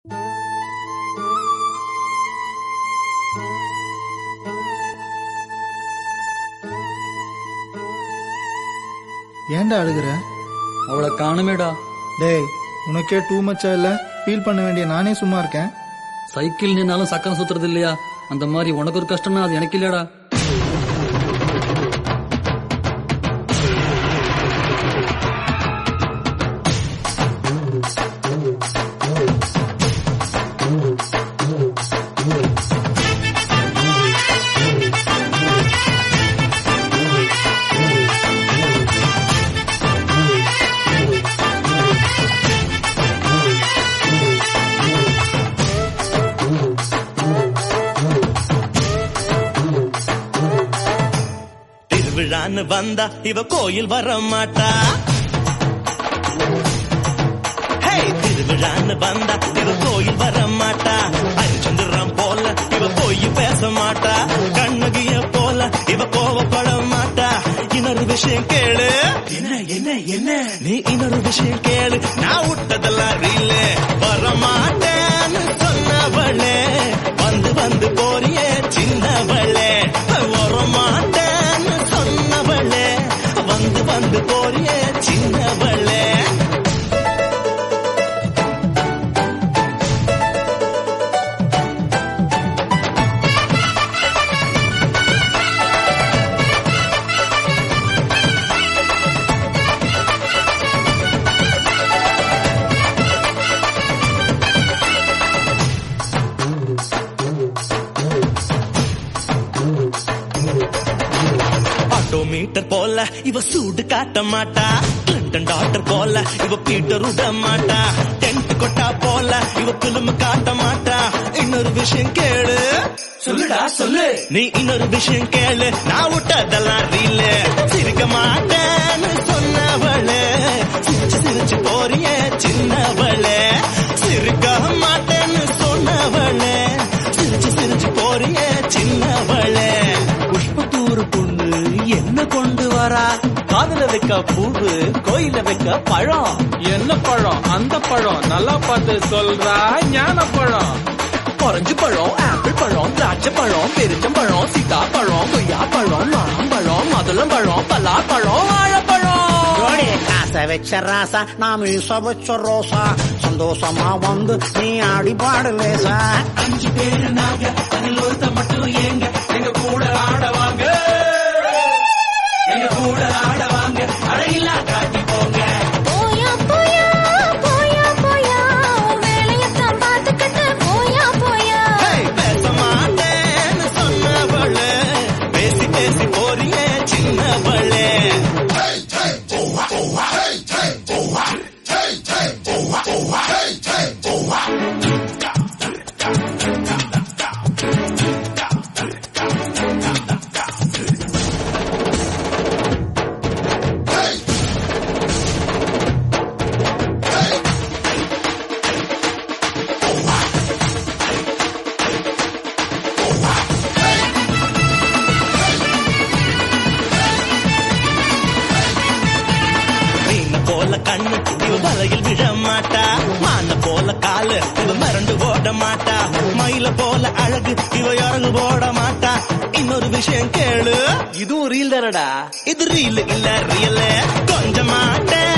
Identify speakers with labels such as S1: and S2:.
S1: ஏன்டா அழுகுற?
S2: அவளை காணுமேடா.
S1: டேய், உனக்கே டூ மச்சா இல்ல? ஃபீல் பண்ண வேண்டிய நானே சும்மா இருக்கேன்.
S2: சைக்கிள் நின்னாலும் சக்கரம் சுத்துறது இல்லையா? அந்த மாதிரி உனக்கு ஒரு கஷ்டம்னா அது எனக்கு இல்லையாடா.
S3: திருவிழான்னு வந்தா இவ கோயில் வர மாட்டா. திருவிழான்னு வந்தா இவ கோயில் வர மாட்டா. அரிச்சந்திரம் போல இவ போய் பேச மாட்டா. கண்ணகிய போல இவ கோவப்பட மாட்டா. இன்னொரு விஷயம் கேளு. என்ன என்ன என்ன? நீ இன்னொரு விஷயம் கேளு. நான் விட்டதெல்லாம் ரீல். வர மாட்டேன்னு சொன்னவளே, வந்து வந்து போறியே சின்னவளே. வர மாட்டேன்னு சொன்னவளே, வந்து வந்து போறியே சின்னவளே. மீட்டர் போல இவ சூடு காட்ட மாட்டா. கிளின்டன் டாக்டர் போல இவ பீட்டர் விட மாட்டா. டென்ட் கொட்டா போல இவ பிலிம் காட்ட மாட்டா. இன்னொரு விஷயம் கேளு. சொல்லுடா சொல்லு. நீ இன்னொரு விஷயம் கேளு. நான் விட்டதெல்லாம் ரீல். சிரிக்க மாட்டேன்னு சொன்னவளே, சிரிச்சு சிரிச்சு போறியே சின்னவளே. சிரிக்க மாட்டேன்னு சொன்னவளே, சிரிச்சு சிரிச்சு போறியே சின்னவளே. புஷ்பத்தூர் பொண்ணு என்ன கொண்டு வரா? காதுல வைக்க பூவு, கோயில வைக்க பழம்.
S4: என்ன பழம்? அந்த பழம் நல்லா பார்த்து சொல்றா. ஞான பழம்,
S3: ஆரஞ்சு பழம், ஆப்பிள் பழம், திராட்சை பழம், பெருச்சம்பழம், சீதா பழம், கொய்யா பழம், மாம்பழம், மதுளம் பழம், பலா பழம், வாழைப்பழம்.
S5: காசை வச்ச ராசா, நான் மீச வச்ச ரோசா. சந்தோஷமா வந்து நீ ஆடி பாடு லேசா.
S3: 5 பேரு நாங்க, அதில் ஒருத்த மட்டும் ஏங்க. எங்க கூட ஆடவாங்க, எங்க கூட ஆடவாங்க. அடையில்லா காட்டி போங்க.
S6: போயா போயா போயா போயா, வேலையத்தான் பார்த்துக்கிட்டு போயா போயா.
S3: பேச மாட்டேன்னு சொன்னவளே, பேசி பேசி போறியே சின்னவளே. கண்ணு இவ வலையில் விழ மாட்டா. மான போல காலு இவ மறந்து ஓட மாட்டா. மயில போல அழகு இவ இறங்கு போட மாட்டா. இன்னொரு விஷயம் கேளு. இதுவும் ரீல் தானடா. இது ரீல் இல்ல ரியல். கொஞ்சம் மாட்டேன்